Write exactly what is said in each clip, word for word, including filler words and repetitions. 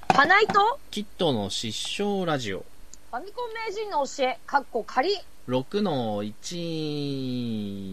花井とキットの失笑ラジオ。 ファミコン名人の教え、かっこ仮。 ろくのいち。 イ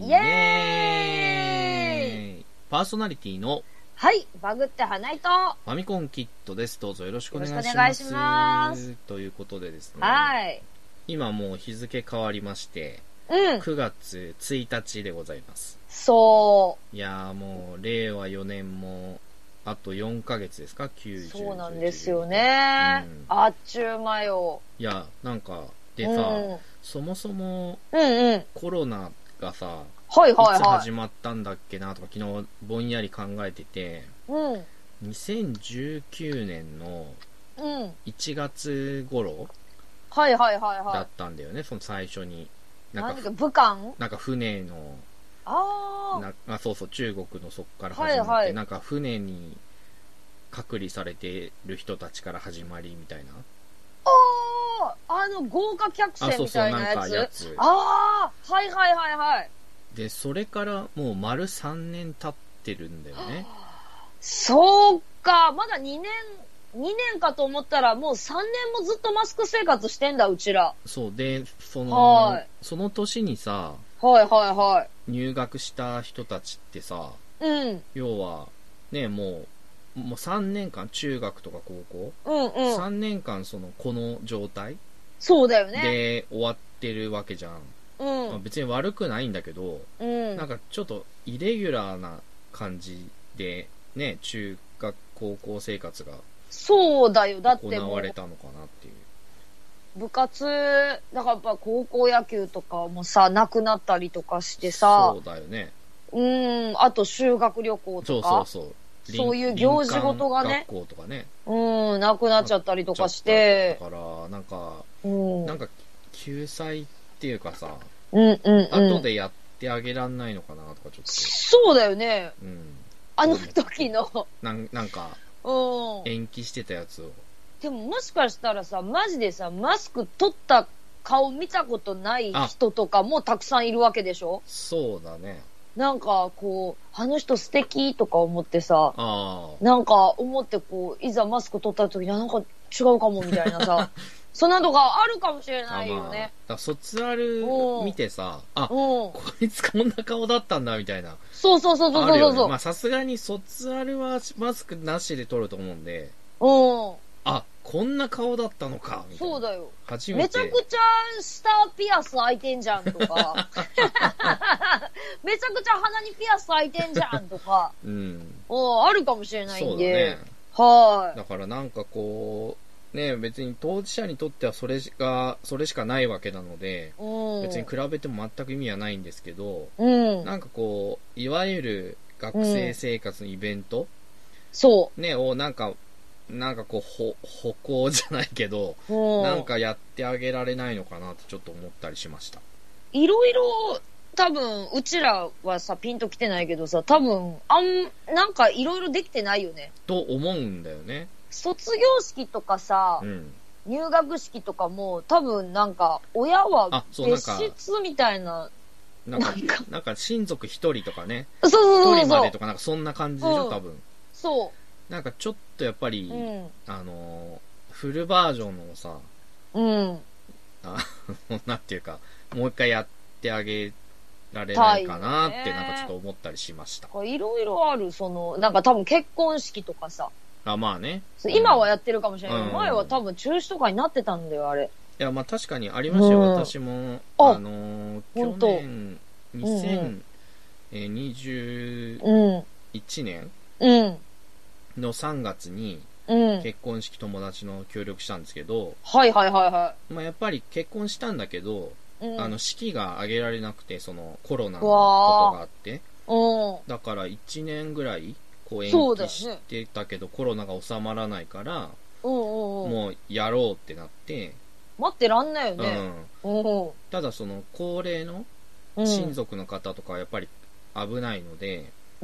エーイ。 パーソナリティのはい、バグって花井とファミコンキットです。どうぞよろしくお願いします。 よろしくお願いします。 ということでですね。 はい。 今もう日付変わりまして、 うん。 くがつついたちでございます。 そう。 いやーもう令和よねんもあとよんかげつですか？きゅうじゅう。 そうなんですよね、うん、あっちゅう間よ。 いやなんかでさ、うん、そもそも、 うんうん、 コロナがさ、 はいはいはい、 いつ始まったんだっけなとか昨日ぼんやり考えてて、 うん、 にせんじゅうきゅうねんのいちがつ頃はいはいはいはいだったんだよね。その最初になんか武漢なんか船のあなあそうそう中国のそこから始まって、はいはい、なんか船に隔離されてる人たちから始まりみたいな。 あああの豪華客船みたいなやつ。あ、そうそうなんかやつ。ああはいはいはいはい。 でそれからもう丸さんねん経ってるんだよね。 そうか、まだにねんにねんかと思ったらもうさんねんもずっとマスク生活してんだうちら。 そうでその、はい、その年にさ、 はいはいはい、 入学した人たちってさ、 うん、 要はねもうもうさんねんかん中学とか高校、 うんうん、 さんねんかんそのこの状態そうだよねで終わってるわけじゃん。 うんまあ、別に悪くないんだけど、 うん、 なんかちょっとイレギュラーな感じでね中学高校生活がそうだよだって行われたのかなっていう。 部活だからやっぱ高校野球とかもさなくなったりとかしてさ、 そうだよね。 うんあと修学旅行とかそうそうそうそういう行事ごとがね学校とかねうんなくなっちゃったりとかしてだからなんか、 うん、 なんか救済っていうかさ、 うんうんうん、 後でやってあげらんないのかなとかちょっと。 そうだよね、 うん、 あの時のな ん, なんか延期してたやつを。 でももしかしたらさマジでさマスク取った顔見たことない人とかもたくさんいるわけでしょ。 そうだね。 なんかこうあの人素敵とか思ってさ、 あなんか思ってこういざマスク取った時になんか違うかもみたいなさそんなとかあるかもしれないよね。 あ、まあ、卒アル見てさ、あ、 こいつこんな顔だったんだみたいな。 そうそうそうそうそうそう、ね、 まあさすがに卒アルはマスクなしで撮ると思うんで、 うん、 あ、こんな顔だったのかみたいな。そうだよ。初めて。 めちゃくちゃ下ピアス開いてんじゃんとかめちゃくちゃ鼻にピアス開いてんじゃんとか、うん、あるかもしれないんで。そうだね。はい。 だからなんかこうね別に当事者にとってはそれがそれしかないわけなので、うん、別に比べても全く意味はないんですけど、うん、なんかこういわゆる学生生活のイベント、うん、 そうねをなんかなんかこうほ歩行じゃないけど、うん、なんかやってあげられないのかなってちょっと思ったりしました。 いろいろ多分うちらはさピンときてないけどさ多分あんなんかいろいろできてないよねと思うんだよね。 卒業式とかさ、うん、入学式とかも多分なんか親は別室みたいななんかなんか親族一人とかねそうそうそうそう一人までとかなんかそんな感じでしょ、うん、多分そうなんかちょっとやっぱり、うん、あのフルバージョンのさ、 うん、 あなんていうかもう一回やってあげられないかなってなんかちょっと思ったりしました。 いろいろあるそのなんか多分結婚式とかさあまあね今はやってるかもしれないけど、うん、前は多分中止とかになってたんだよあれ。 いやまあ確かにありましたよ、うん、私もあ、あのー、去年にせんにじゅういちねん、うんのさんがつに結婚式友達の協力したんですけど、うん、 はいはいはいはい。 まあやっぱり結婚したんだけど、うん、あの式が挙げられなくてそのコロナのことがあって、うん、だからいちねんぐらいこう延期してたけど、ね、コロナが収まらないから、うんうんうん、もうやろうってなって待ってらんないよね、 うんうん、ただその高齢の親族の方とかはやっぱり危ないので、うん、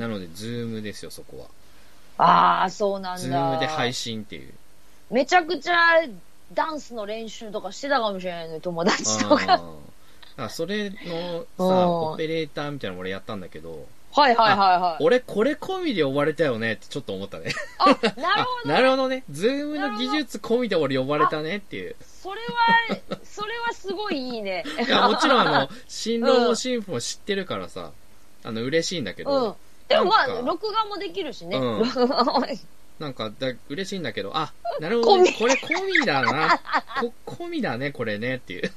なのでズームですよそこは。 ああ、そうなんだ。 ズームで配信っていう。 めちゃくちゃダンスの練習とかしてたかもしれないね、友達とか。 ああそれのさ、オペレーターみたいなの俺やったんだけど、 はいはいはいはい。 俺これ込みで呼ばれたよねってちょっと思ったね。 あ、なるほど、ね。 なるほどね。ズームの技術込みで俺呼ばれたねっていう。 それは、それはすごいいいね。 いや、もちろんあの、新郎も新婦も知ってるからさ、あの、嬉しいんだけど。 うん。でもまあ、録画もできるしね。うん。 なんかだ、嬉しいんだけど、あ、なるほど、ね、これ込みだな。こ、込みだね、これね、っていう。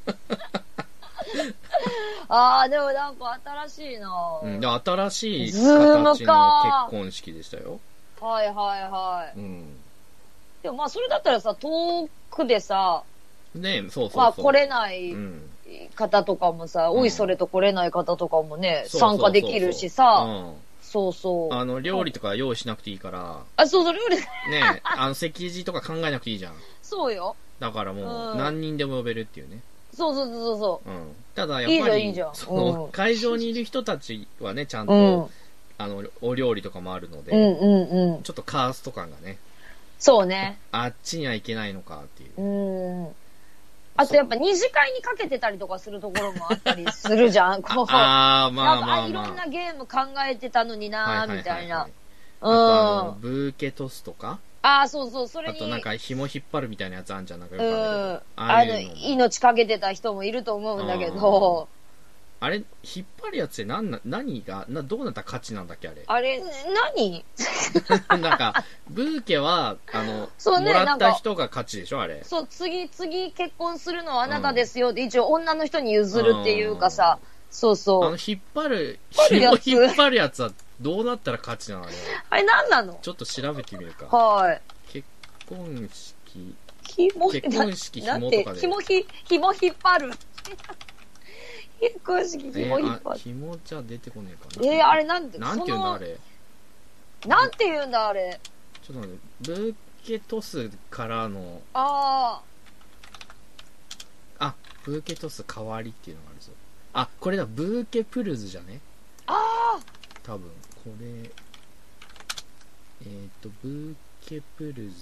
ああ、でもなんか新しいなぁ。 うん、で新しい形の結婚式でしたよ。 はいはいはい。 うん。 でもまあ、それだったらさ、遠くでさ、 ねそうそうそう。 まあ、来れない方とかもさ、うん、おいそれと来れない方とかもね、うん、参加できるしさ、うん、そうそう。 あの、料理とか用意しなくていいから。 あ、そうそう、料理。 ねあの、席次とか考えなくていいじゃん。 そうよ。 だからもう、何人でも呼べるっていうね。 そうそうそうそう。 うん。ただ、やっぱり、いいじゃんいいじゃんその、うん、会場にいる人たちはね、ちゃんと、うん、あの、お料理とかもあるので、 うんうんうん、 ちょっとカースト感がね。 そうね。 あっちには行けないのかっていう。 うん。あとやっぱ二次会にかけてたりとかするところもあったりするじゃん。こうああ、まあまあ、まあ。 いろんなゲーム考えてたのになーみたいな。 あとあの、ブーケトスとかああ、そうそう、それに。 あとなんか紐引っ張るみたいなやつあんじゃん。なんかよくあるけど。 ああの、命かけてた人もいると思うんだけど。 あれ、引っ張るやつって何な、何が、な、どうなったら勝ちなんだっけあれ。 あれ、何なんか、ブーケは、あの、そうね、もらった人が勝ちでしょあれ。 そう、次、次結婚するのはあなたですよって、うん、一応女の人に譲るっていうかさ、そうそう。 あの、引っ張る、紐引っ張るやつはどうなったら勝ちなのあれ。 あれ何なのちょっと調べてみるか。 はい。 結婚式。 紐結婚式紐とかで。 紐ひ、紐引っ張る。結婚式紐引っ張る。 紐じゃ出てこねえかな。 えー、あれなんで、 なんて言うんだあれ。 なんて言うんだあれ。 ちょっと待って、ブーケトスからの。 ああ。あ、ブーケトス代わりっていうのがあるぞ。あ、これだ、ブーケプルズじゃねああ多分、これ、えっ、ー、と、ブーケプルズ、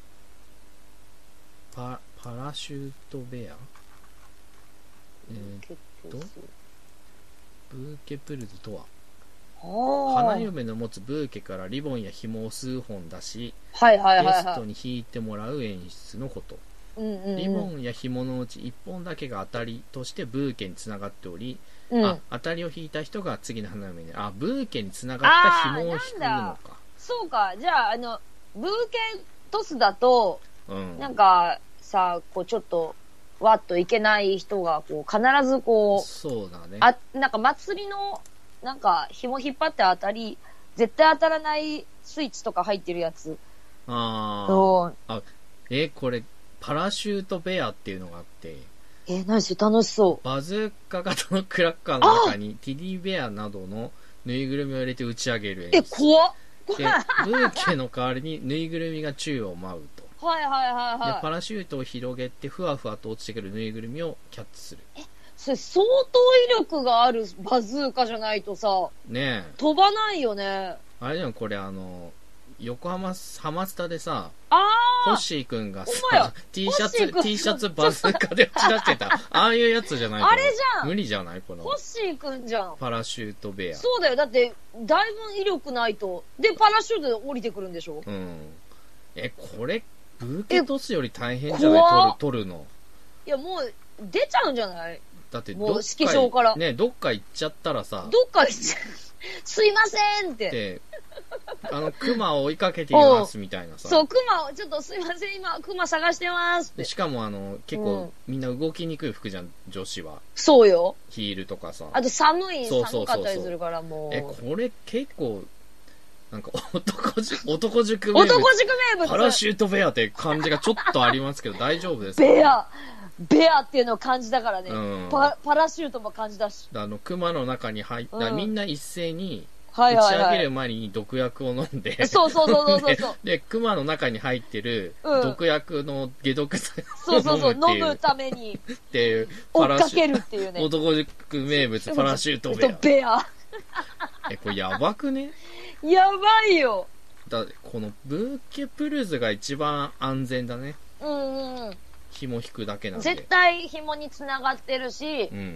パ、パラシュートベアえっ、ー、と、ブーケプルズとは、花嫁の持つブーケからリボンや紐を数本出し、 はいはいはいはい、 ゲストに引いてもらう演出のこと。 うんうんうん、 リボンや紐のうちいっぽんだけが当たりとしてブーケにつながっており、うん、あ当たりを引いた人が次の花嫁にあブーケにつながった紐を引くのか。 そうか、じゃああのブーケトスだと、 うん、 なんかさこうちょっとわっといけない人がこう必ずこうそうだねあなんか祭りのなんか紐引っ張って当たり絶対当たらないスイッチとか入ってるやつ。 ああえこれパラシュートベアっていうのがあって、 えー、何それ楽しそう。 バズーカ型のクラッカーの中にティディベアなどのぬいぐるみを入れて打ち上げる演出。え、怖っで、ブーケの代わりにぬいぐるみが宙を舞うと。 はいはいはいはい。 で、パラシュートを広げてふわふわと落ちてくるぬいぐるみをキャッチする。 え、それ相当威力があるバズーカじゃないとさ、 ねえ。 飛ばないよね。 あれでもこれあの、横浜ハマスタでさ、 あホッシーくんがさ、T シャツ、T シャツバズーカで打ち出してた。ああいうやつじゃないと。 あれじゃん無理じゃないこの。 ホッシーくんじゃん。 パラシュートベア。 そうだよ。だって、だいぶ威力ないと。で、パラシュートで降りてくるんでしょ？ うん。え、これ、ブーケトスより大変じゃない取る、取るの。 いや、もう、出ちゃうんじゃない？ だってどっか、式場から。 ね、どっか行っちゃったらさ。 どっか行っちゃう。すいませんって。 で、あの、クマを追いかけていますみたいなさ。 そう、クマを、ちょっとすいません、今、クマ探してますって。 しかもあの、結構、みんな動きにくい服じゃん、女子は。 そうよ。 ヒールとかさ。 あと寒い、 そうそうそうそう寒かったりするからもう。 え、これ結構、なんか男塾、男塾名物。 男塾名物。 パラシュートベアって感じがちょっとありますけど、大丈夫ですか？ ベアベアっていうのを感じたからね。 うん、 パ, パラシュートも感じたし。 あの、熊の中に入った、うん、みんな一斉に、 はいはいはい、 打ち上げる前に毒薬を飲んで。 そうそうそうそうそう。 で、熊の中に入ってる、毒薬の解毒剤を飲むっていう。そうそうそう、飲むために。 っていう、 追っかけるっていうね。 男塾名物、パラシュートベア。 ベア。 え、これやばくね？ やばいよ。 だこのブーケプルズが一番安全だね。 うんうん。 紐引くだけなんで。 絶対紐に繋がってるし、 うん、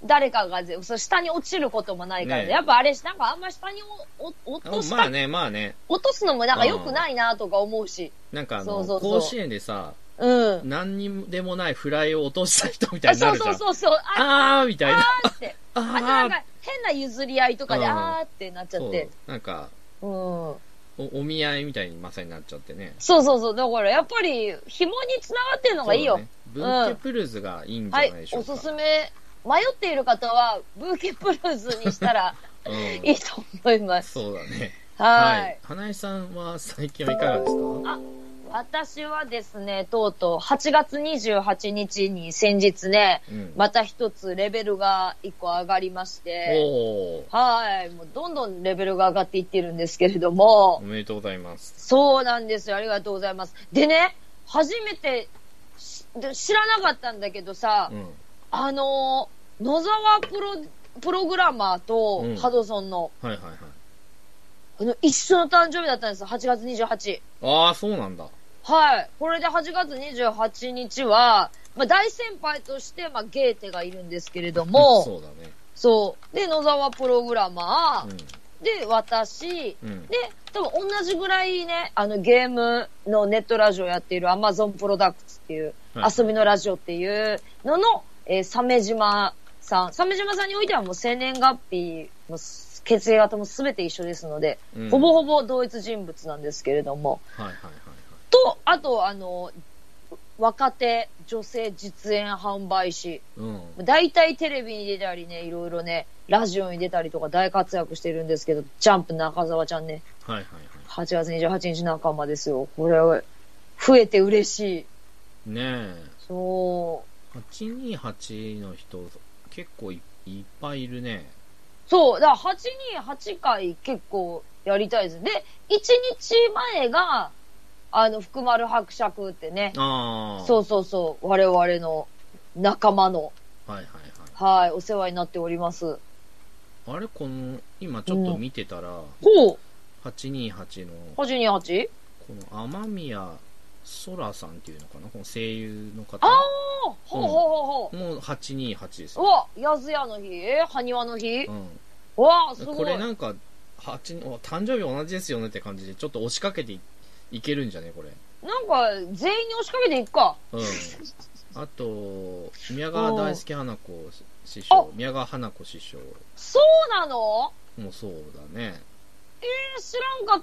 誰かがぜ、そ下に落ちることもないからね。ねやっぱあれ、なんかあんま下におお落とした。 まあね、まあね。 落とすのもなんか良くないなとか思うし。 なんかあの、そうそうそう甲子園でさ、 うん。 何にでもないフライを落とした人みたいになるじゃん。 そうそうそうそう。 あーみたいな。 あーって。あとなんか変な譲り合いとかで、あーってなっちゃって。 なんか、 うん。お、 お見合いみたいにまさになっちゃってね。 そうそうそう。だからやっぱり紐に繋がってるのがいいよ。ね、 ブーケプルズがいいんじゃないでしょうか。 はい、おすすめ。迷っている方は、ブーケプルズにしたら、うん、いいと思います。 そうだね。 はい。はい、 花江さんは最近はいかがですか？ あ、私はですね、とうとうはちがつにじゅうはちにちに先日ね、うん、また一つレベルが一個上がりまして、はい、もうどんどんレベルが上がっていってるんですけれども。 おめでとうございます。 そうなんですよ。ありがとうございます。でね、初めて知らなかったんだけどさ、うん、あのー、野沢プロ、プログラマーと、うん、ハドソンの、 はいはいはい。 あの、一緒の誕生日だったんですよ。はちがつにじゅうはち。 ああ、そうなんだ。 はい。これではちがつにじゅうはちにちは、まあ、大先輩として、まあ、ゲーテがいるんですけれども、 そうだね。 そう。で、野沢プログラマー、うん、で、私、 うん、 で、多分同じぐらいね、あの、ゲームのネットラジオやっている Amazon プロダクツっていう、はい、遊びのラジオっていうのの、えー、鮫島さん。鮫島さんにおいてはもう生年月日の血液型もすべて一緒ですので、うん、ほぼほぼ同一人物なんですけれども、 はいはいはいはい、 と、あと、あの、若手女性実演販売士、 うん、 大体テレビに出たりね、いろいろね、ラジオに出たりとか大活躍してるんですけど、ジャンプ中澤ちゃんね、 はいはいはい、 はちがつにじゅうはちにち仲間ですよ。これは増えて嬉しい。ねえ。 そう。 はちにーはちの人、結構 い, いっぱいいるね。 そう。だからはちにーはちかい結構やりたいです。で、いちにちまえが、あの、福丸伯爵ってね。 ああ。 そうそうそう。我々の仲間の。 はいはいはい。 はい。お世話になっております。 あれこの、今ちょっと見てたら、うん、 ほう。 はちにーはちの。 はちにーはち? この天宮空さんっていうのかなこの声優の方。 ああ、ほうほうほうほう。 もうはちにーはちですよ。うわ、やずやの日えー、はにわの日うん。 うわすごい。 これなんか、はち、誕生日同じですよねって感じで、ちょっと押しかけていいけるんじゃねこれ。 なんか、全員に押しかけていくか。 うん。あと、宮川大輔花子師匠、宮川花子師匠。 そうなの？ もうそうだね。 えー、知らんかった。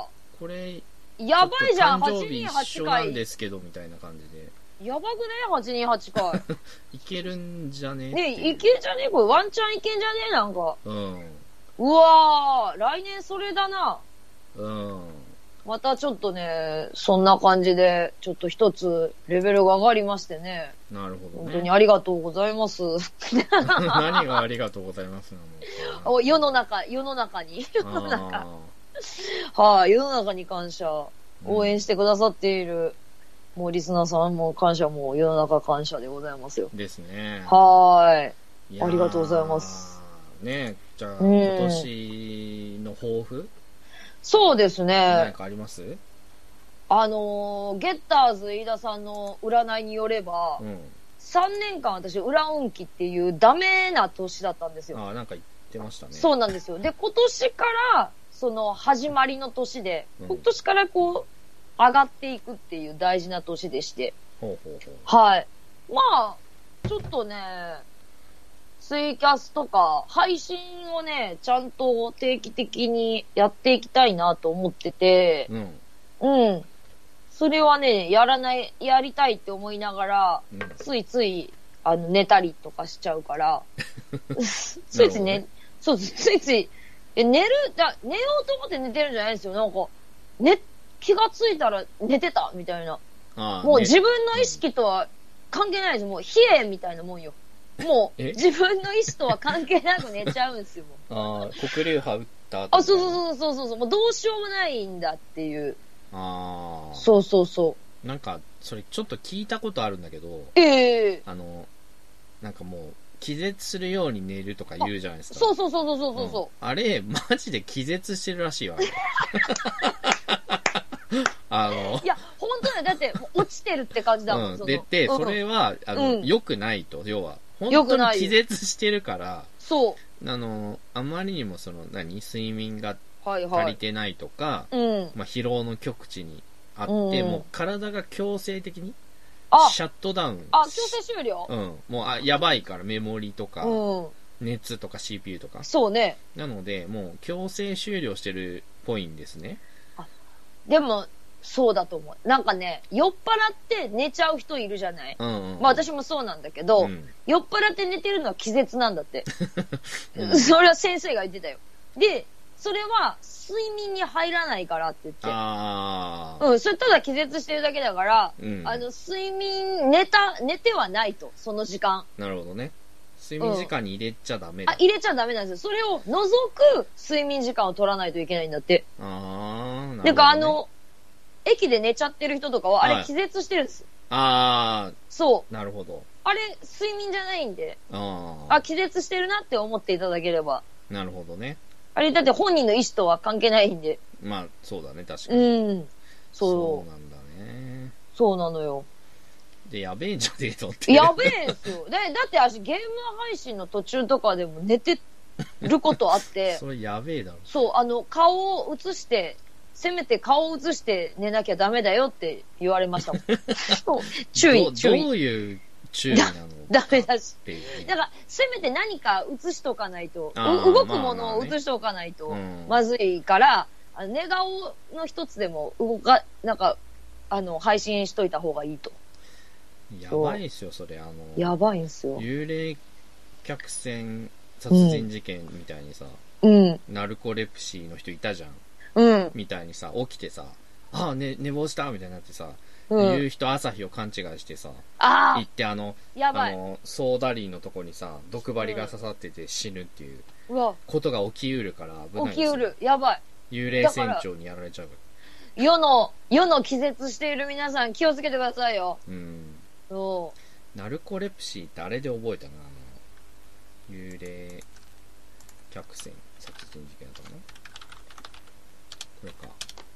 これ、 やばいじゃん、 誕生日一緒なんですけど、みたいな感じで。 やばくね ?はちにーはち 回。 いけるんじゃねねいけんじゃねこれ、ワンチャンいけんじゃねなんか。 うん。 うわー、来年それだな。 うん。 またちょっとね、そんな感じで、ちょっと一つレベルが上がりましてね。 なるほどね。 本当にありがとうございます。 何がありがとうございますなの世の中、世の中に。世の中。はい、世の中に感謝。応援してくださっている、うん、もうリスナーさんも感謝も世の中感謝でございますよ。 ですね。 はい。ありがとうございます。 ねじゃあ、うん、今年の抱負そうですね。 何かあります？ あのー、ゲッターズ飯田さんの占いによれば、うん、さんねんかん私、裏運気っていうダメな年だったんですよ。 ああ、なんか言ってましたね。 そうなんですよ。で、今年から、その始まりの年で、うん、今年からこう、上がっていくっていう大事な年でして。 ほうほうほう。 はい。まあ、ちょっとね、ツイキャスとか、配信をね、ちゃんと定期的にやっていきたいなと思ってて、 うん。 うん。それはね、やらない、やりたいって思いながら、うん、ついつい、あの、寝たりとかしちゃうから、ついついね、そう、ついつい、え、寝る、だ、寝ようと思って寝てるんじゃないんですよ。なんか、ね、気がついたら寝てた、みたいな。 あもう自分の意識とは関係ないです。もう、冷えみたいなもんよ。もう、自分の意思とは関係なく寝ちゃうんですよ。 ああ、黒竜派打った後。 あ、そうそうそうそうそう。もうどうしようもないんだっていう。 ああ。 そうそうそう。 なんか、それちょっと聞いたことあるんだけど。 ええー。 あの、なんかもう、気絶するように寝るとか言うじゃないですか。 そうそうそうそうそうそう、うん。 あれ、マジで気絶してるらしいわ。あの。 いや、本当だよ。だって、落ちてるって感じだもん。 うん、で、で、それは、あの、良、うん、くないと、要は。 本当に気絶してるから、そう。あの、あまりにもその、何睡眠が足りてないとか、はいはい、まあ、疲労の極致にあって、うん、もう体が強制的にシャットダウン。 あ、強制終了。 うん。もう、あ、やばいから、メモリとか、うん、熱とか シーピーユー とか。 そうね。 なので、もう強制終了してるっぽいんですね。 あ、でも、そうだと思う。なんかね、酔っ払って寝ちゃう人いるじゃない、うんうんうん、まあ私もそうなんだけど、うん、酔っ払って寝てるのは気絶なんだって。うん、それは先生が言ってたよ。で、それは睡眠に入らないからって言って。ああ。うん、それただ気絶してるだけだから、うん、あの、睡眠、寝た、寝てはないと、その時間。 なるほどね。睡眠時間に入れちゃダメだ、 うん、あ、入れちゃダメなんですよ。それを除く睡眠時間を取らないといけないんだって。ああ、なるほど、ね。なんかあの、駅で寝ちゃってる人とかは、あれ気絶してるんです。ああ。そう。 なるほど。 あれ、睡眠じゃないんで。ああ。あ、気絶してるなって思っていただければ。 なるほどね。 あれ、だって本人の意思とは関係ないんで。 まあ、そうだね、確かに。うん。そう。そうなんだね。 そうなのよ。 で、やべえんじゃねえのって。 やべえんすよ。で、だって私、ゲーム配信の途中とかでも寝てることあって。 それやべえだろ。 そう、あの、顔を映して、せめて顔を映して寝なきゃダメだよって言われましたもん。注意、注意。 どういう注意なのダメだし。だから、せめて何か映しとかないと、動くものを映しとかないと、まずいから、あの寝顔の一つでも動か、なんか、あの、配信しといた方がいいと。 やばいっすよ、それ。あの、 やばいんすよ。 幽霊客船殺人事件みたいにさ、うん。ナルコレプシーの人いたじゃん。うん。みたいにさ、起きてさ、ああ、ね、寝坊したみたいになってさ、うん、言う人朝日を勘違いしてさ、あ行ってあの、やばい。あの、ソーダリーのとこにさ、毒針が刺さってて死ぬっていうことが起きうるから危ないですよ。 起きうる。やばい。 幽霊船長にやられちゃうから。 世の、世の気絶している皆さん気をつけてくださいよ。うん。 そう。ナルコレプシーってあれで覚えたな、あの、幽霊客船殺人事件だったかな。これか。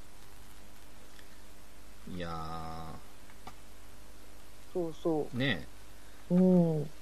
いやー。 そうそう。 ねえ。うん。こ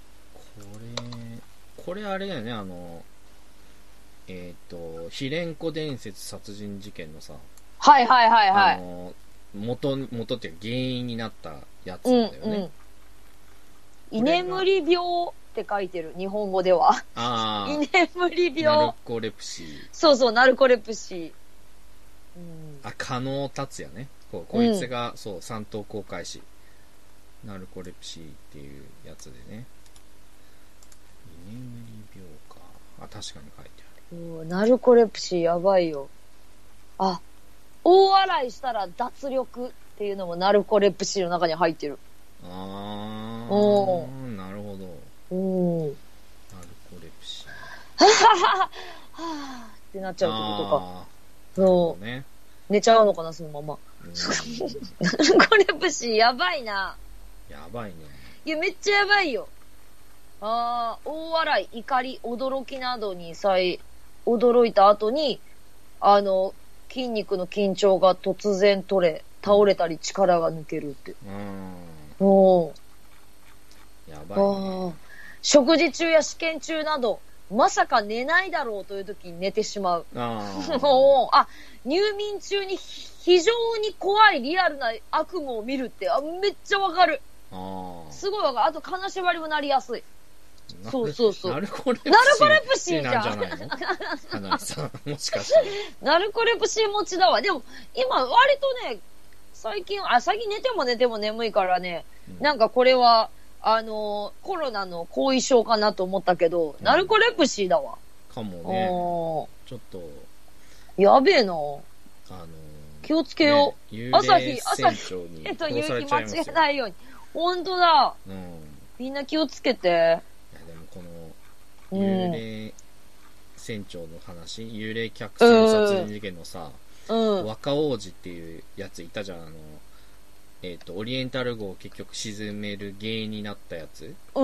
れ、これあれだよね、あの、えっ、ー、と、ヒレンコ伝説殺人事件のさ。 はいはいはいはい。あの、 元、元っていうか原因になったやつだよね。うんうん、 居眠り病って書いてる、日本語では。ああ。居眠り病。 ナルコレプシー。 そうそう、ナルコレプシー。 うん、あ、加納達也ね。こ, こいつが、うん、そう、三等航海士。ナルコレプシーっていうやつでね。居眠り病か。あ、確かに書いてある。ナルコレプシーやばいよ。あ、大笑いしたら脱力っていうのもナルコレプシーの中に入ってる。あー。おー。なるほど。おー。ナルコレプシー。 はははははってなっちゃうってことか。そう。ね。寝ちゃうのかな、そのまま。ナルコレプシーやばいな。 やばいね。 いや、めっちゃやばいよ。あー、大笑い、怒り、驚きなどに際、驚いた後に、あの、筋肉の緊張が突然取れ、倒れたり力が抜けるって。うん。おー。やばいね。食事中や試験中など、まさか寝ないだろうという時に寝てしまう。ああ、入眠中に非常に怖いリアルな悪夢を見るって、あ、めっちゃわかる。あすごいわかる。あと金縛りもなりやすい。そうそうそう。ナルコレプシー。ナルコレプシーじゃん。なんじゃないの花火さん、もしかして。ナルコレプシー持ちだわ。でも、今割とね、最近、あ、最近寝ても寝ても眠いからね、うん、なんかこれは、あの、コロナの後遺症かなと思ったけど、うん、ナルコレプシーだわ。 かもね。ちょっと。 やべえな。あのー、気をつけよう。ね、朝日、朝日、えっと、夕日間違えないように。ほんとだ。うん。みんな気をつけて。いや、 でもこの、幽霊船長の話、うん、幽霊客船殺人事件のさ、うん、若王子っていうやついたじゃん、あの、えっ、ー、と、オリエンタル号を結局沈める原因になったやつ。うん。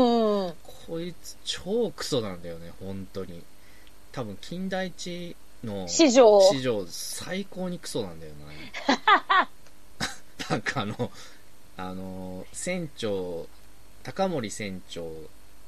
こいつ超クソなんだよね、本当に。多分、金田一の史上史上最高にクソなんだよな。なんかあの、あの、船長、高森船長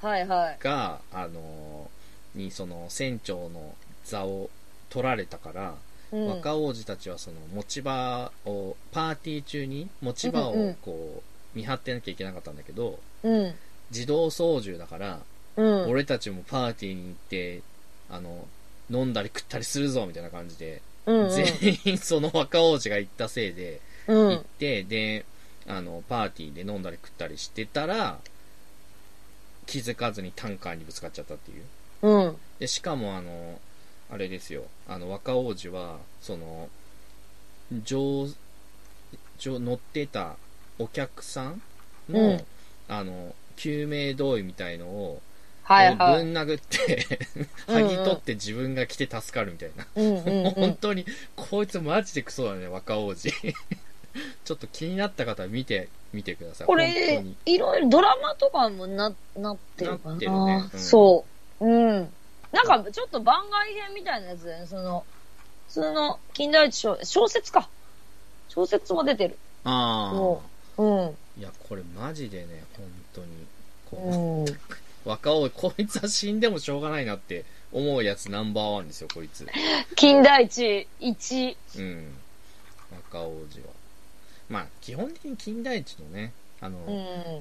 はいはい。 が、あのー、にその船長の座を取られたから、うん、若王子たちはその持ち場を、パーティー中に持ち場をこう見張ってなきゃいけなかったんだけど、うん、自動操縦だから、うん、俺たちもパーティーに行って、あの、飲んだり食ったりするぞみたいな感じで、うんうん、全員その若王子が行ったせいで、行って、うん、で、あの、パーティーで飲んだり食ったりしてたら、気づかずにタンカーにぶつかっちゃったっていう。うん。で、しかもあの、あれですよ、あの、若王子は、その、乗、乗、乗ってたお客さんの、うん、あの、救命胴衣みたいのを、はいはい、ぶん殴って剥ぎ取って自分が来て助かるみたいな、うんうんうん、本当にこいつマジでクソだね若王子ちょっと気になった方は見てみてください。 これいろいろドラマとかも な, なってるかな。なってるね、うん、そううんなんかちょっと番外編みたいなやつだよね。その普通の近代一小小説か小説も出てる。 ああうんいやこれマジでね本当にこう、うん若王子、こいつは死んでもしょうがないなって思うやつナンバーワンですよ、こいつ。 金田一一。 うん。若王子は。まあ、基本的に金田一のね、あの、うん、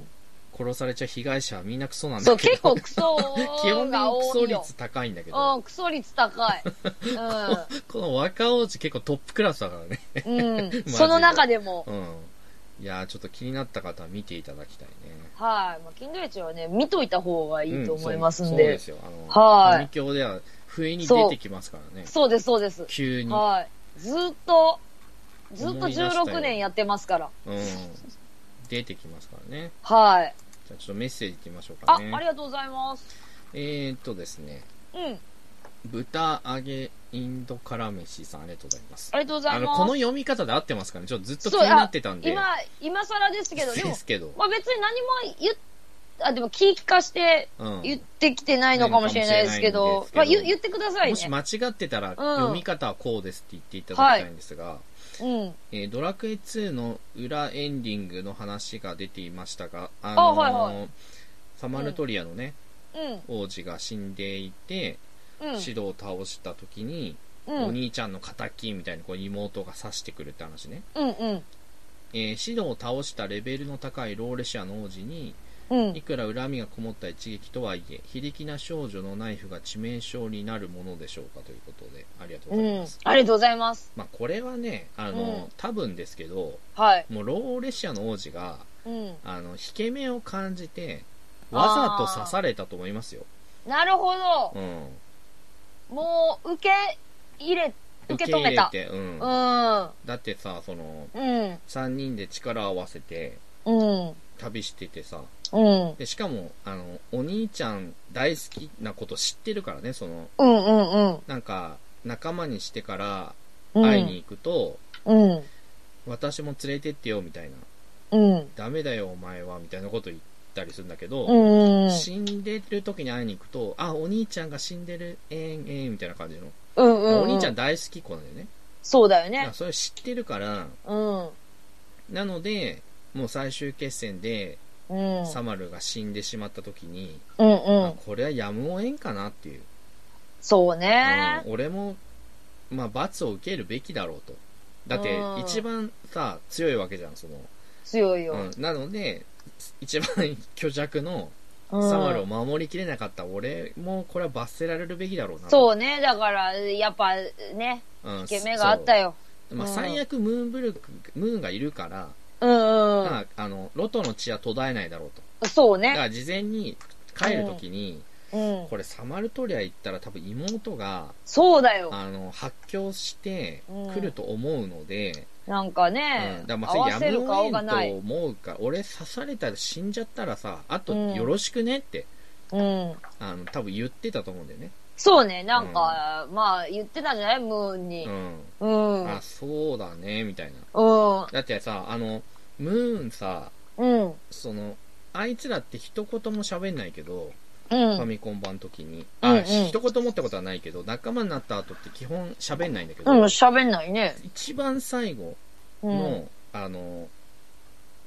殺されちゃう被害者はみんなクソなんだけど。 そう、結構クソが多いよ。 基本的にクソ率高いんだけど。 うん、クソ率高い。うん、 こ, この若王子結構トップクラスだからね。 うん。その中でも。 うん。いやーちょっと気になった方は見ていただきたいね。 はい、まあ、金田一はね見といた方がいいと思いますんで、うん、そう、 そうですよ。あのはい。飲み響では不意に出てきますからね。 そうですそうです。 急に。 はい。ずっとずっとじゅうろくねんやってますから。うん。 出てきますからね。 はい。 じゃあちょっとメッセージいってみましょうかね。 あ、ありがとうございます。 えーっとですね。うん。豚揚げインド辛飯さんありがとうございます。 ありがとうございます。あのこの読み方で合ってますかね。ちょっとずっと気になってたんで。 今今更ですけどでもですけど。 まあ別に何も言っあでも聞かして言ってきてないのかもしれないですけど、うん、まあ言言ってくださいね。 もし間違ってたら、うん、読み方はこうですって言っていただきたいんですが、はいうんえー、ドラクエツーの裏エンディングの話が出ていましたが、あのーあはいはい、サマルトリアのね、うん、王子が死んでいて。シドを倒した時に、うん、お兄ちゃんの仇みたいにこう妹が刺してくるって話ね、うんうんえー、シドを倒したレベルの高いローレシアの王子に、うん、いくら恨みがこもった一撃とはいえ非力な少女のナイフが致命傷になるものでしょうかということでありがとうございます、 うん、ありがとうございます。 まあ、これはねあの、うん、多分ですけど、はい、もうローレシアの王子が、うん、あの引け目を感じてわざと刺されたと思いますよ。 なるほど、うんもう、受け入れ、受け止めた。受け入れて、うん。うん。 だってさ、その、うん。さんにんで力を合わせて、うん。旅しててさ、うん。で、しかも、あの、お兄ちゃん大好きなこと知ってるからね、その、うんうんうん。なんか、仲間にしてから会いに行くと、うん。私も連れてってよ、みたいな。うん。ダメだよ、お前は、みたいなこと言って、たりするんだけど、うん、死んでる時に会いに行くとあお兄ちゃんが死んでるえーんえーんみたいな感じの、うんうんうん、お兄ちゃん大好き子なんだよね。 そうだよね。 それ知ってるから、うん、なのでもう最終決戦で、うん、サマルが死んでしまった時に、うんうん、これはやむを得んかなっていう。 そうね、 うん、俺もまあ罰を受けるべきだろうと。だって一番さ強いわけじゃんその強いよ、 うん、なので一番虚弱のサマルを守りきれなかった俺もこれは罰せられるべきだろうな。 そうねだからやっぱね引け目があったよ、 まあ、最悪ムーンブルクムーンがいるから、うんうん、ああのロトの血は途絶えないだろうと。 そうねだから事前に帰るときに、うんうん、これサマルトリア行ったら多分妹がそうだよあの発狂して来ると思うので、 うん、なんかね、 うん、だからまあそれやむを得んと思うか俺刺されたら死んじゃったらさあとよろしくねって、うん、あの多分言ってたと思うんだよね。 そうねなんか、うん、まあ言ってたんじゃないムーンに、うんうん、あそうだねみたいな、うん、だってさあのムーンさ、うん、そのあいつらって一言も喋んないけどうん、ファミコン版の時に、あ、うんうん、一言もってことはないけど仲間になった後って基本喋んないんだけど、 うん喋んないね。 一番最後の、うん、あの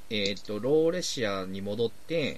えっと、ローレシアに戻って、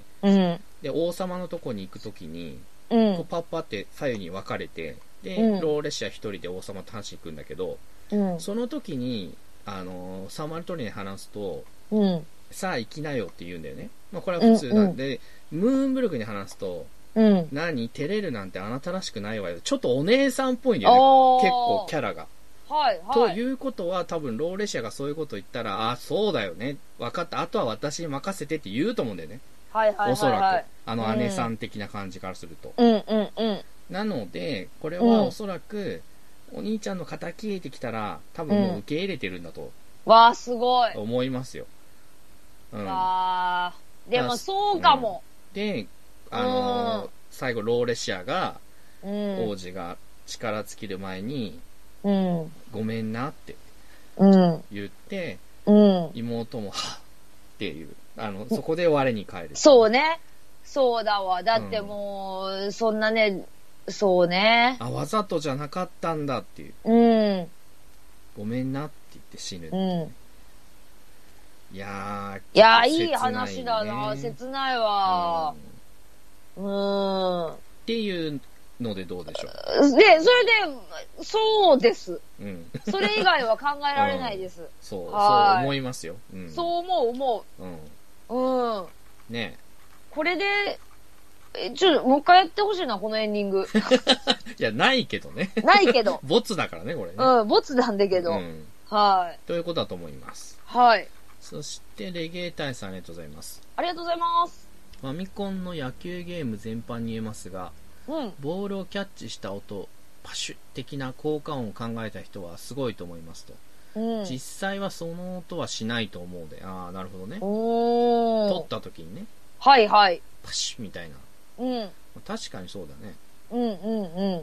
うん。 で、王様のとこに行くときに、 うん。 こうパッパって左右に分かれて、で、 うん、 ローレシア一人で王様と話しに行くんだけど、 うん、 その時に、あのー、サマルトリに話すと、 うん、 さあ行きなよって言うんだよね。まあこれは普通なんで、うんうん、ムーンブルクに話すと、うん、何照れるなんてあなたらしくないわよ。ちょっとお姉さんっぽいんだよね。結構キャラが。 はいはい。 ということは多分ローレシアがそういうこと言ったら、ああ、そうだよね。分かった。あとは私に任せてって言うと思うんだよね。 はいはいはい、はい。 おそらく。あの姉さん的な感じからすると。 うんうんうん。 なので、これはおそらく、お兄ちゃんの敵入れてきたら、多分もう受け入れてるんだと。 うん、わあ、すごい。 思いますよ。 うん。ああ、でもそうかも。 うん、で、あのー、最後、ローレシアが、うん、王子が力尽きる前に、うん、ごめんなって言って、うん、妹も、はっっていう、あの、そこで我に返る。 そうね。そうだわ。だってもう、うん、そんなね、そうね。 あ、わざとじゃなかったんだっていう。うん。ごめんなって言って死ぬって、ね。うん。いやー、 いやー、いい話だな。切ないわ。うん。うん。 っていうのでどうでしょう。で、それで、そうです。うん。それ以外は考えられないです。うん、 そう、そう思いますよ。 うん、そう思う、思う。うん。うん。 ねえ。 これで、え、ちょっと、もう一回やってほしいな、このエンディング。 いや、ないけどね。 ないけど。 ボツだからね、これね。 うん、ボツなんだけど。うん、はい。 ということだと思います。 はい。 そして、レゲエ大さんありがとうございます。 ありがとうございます。 ファミコンの野球ゲーム全般に言えますが、うん、ボールをキャッチした音、パシュ的な効果音を考えた人はすごいと思いますと。うん、実際はその音はしないと思うで、ああ、なるほどね。おー。撮った時にね。 はいはい。 パシュみたいな。うん。確かにそうだね。 うんうんうん。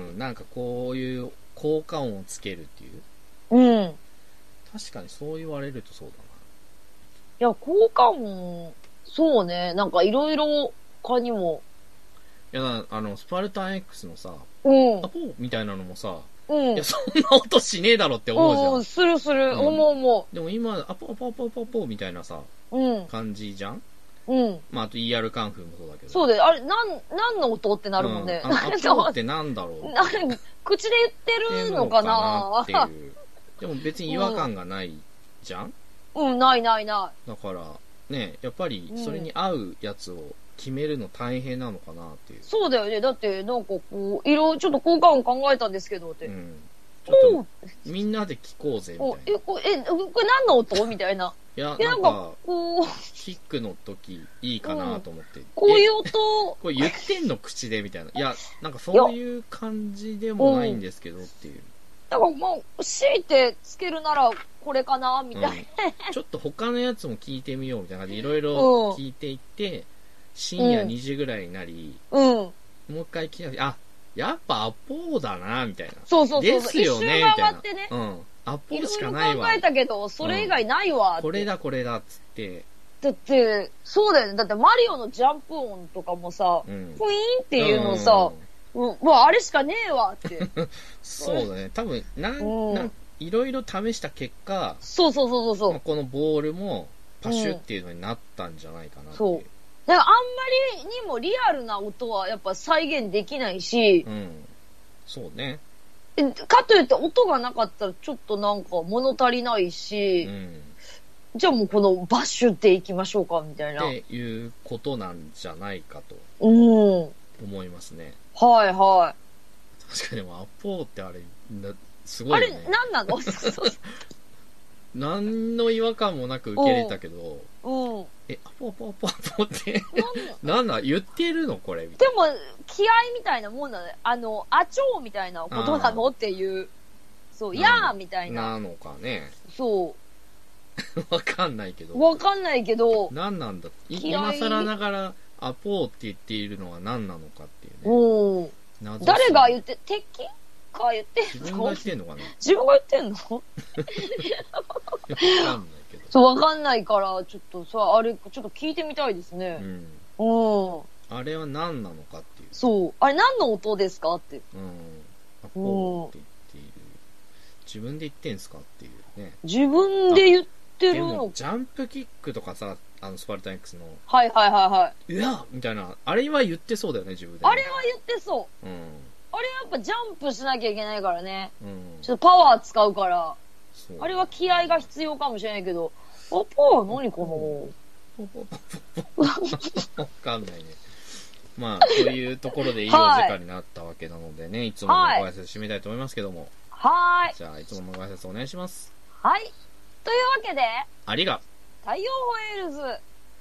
うん、なんかこういう効果音をつけるっていう。うん。確かにそう言われるとそうだな。いや、効果音、そうね。なんかいろいろ他にも。 いや、あの、スパルタン X のさ、うん。アポーみたいなのもさ、うん。いや、そんな音しねえだろって思うじゃん。うん、 するする、うん、思う思う。でも今、アポアポアポアポアポみたいなさ、うん。感じじゃん。うん。まあ、あと イーアール カンフーもそうだけど。 そうで、あれ、なん、なんの音ってなるもんね。 うん、あアポーってなんだろう口で言ってるのかなっていう。でも別に違和感がないじゃん、 うん、うん、ないないない。 だから、ね、やっぱりそれに合うやつを決めるの大変なのかなっていう。 そうだよね。だって、なんかこう、いろいろちょっと効果音考えたんですけどって。うん。 ちょっと、みんなで聞こうぜ、みたいな。 え、これ、え、これ何の音みたいな。 いや、なんか、こう、キックの時いいかなと思って。うん、 こういう音。 これ言ってんの口でみたいな。いや、なんかそういう感じでもないんですけどっていう。 だからもう、強いてつけるならこれかなみたいな、うん。 ちょっと他のやつも聞いてみようみたいな感じでいろいろ聞いていって、うん、深夜にじぐらいになり、うん、もう一回聞いて、あ、やっぱアポーだなみたいな。 そうそうそう。 ですよねみたいな。 ね、 うん。アポーしかないわ。 いろいろ考えたけど、それ以外ないわ、 うん。これだこれだっつって。 だって、そうだよね。だってマリオのジャンプ音とかもさ、うん、ポイーンっていうのさ、うん、もうあれしかねえわって。 そうだね。多分、なん、うん、なん、いろいろ試した結果、 そうそうそうそう。 このボールもパシュっていうのになったんじゃないかなっていう。そう。 だからあんまりにもリアルな音はやっぱ再現できないし、うん。 そうね。 かといって音がなかったらちょっとなんか物足りないし、うん、じゃあもうこのバッシュっていきましょうかみたいな。 っていうことなんじゃないかと思いますね。 うん、はいはい。 確かにもアポーってあれ、すごいよね。 あれ何なの何の違和感もなく受け入れたけど、うん、え、アポアポアポアポってなんだ言ってるのこれみたいな。でも気合みたいなもんなのね。あのアチョーみたいなことなのっていう、そうやーみたいな。 なのかね。 そう。 わかんないけど。 わかんないけど。 何なんだ。今更ながらアポーって言っているのは何なのかっていうね。 うん。誰が言って敵か言ってんの？ 自分が言ってんのかな？ 自分が言ってんの？わかんないけど。 そう、わかんないから、ちょっとさ、あれ、ちょっと聞いてみたいですね。うん。うん。 あれは何なのかっていう。 そう。あれ何の音ですかって。うん。 アポーって言っている。自分で言ってんすかっていうね。 自分で言ってってるの？でもジャンプキックとかさ、あのスパルタン X の。 はいはいはいはい。 うわみたいな。あれは言ってそうだよね、自分で。 あれは言ってそう。 うん。 あれやっぱジャンプしなきゃいけないからね。うん。ちょっとパワー使うから。そう。あれは気合が必要かもしれないけど、あ、パワー何かなわかんないね。まあ、というところでいいお時間になったわけなのでね、はい、いつものご挨拶締めたいと思いますけども。 はい。 じゃあ、いつものご挨拶お願いします。 はい。というわけで、 ありが、 太陽ホエールズ。